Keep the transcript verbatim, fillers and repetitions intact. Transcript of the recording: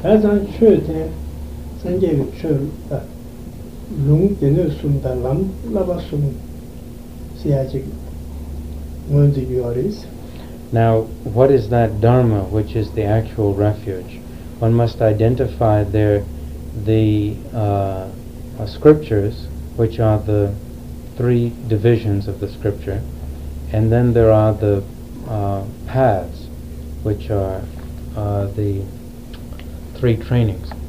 Pazan chöte sanjevi chöl lung denu sumda lam lava sum siyaji ngonzi yoris. Now, what is that dharma which is the actual refuge? One must identify there the uh, uh, scriptures, which are the three divisions of the scripture, and then there are the uh, paths, which are uh, the three trainings.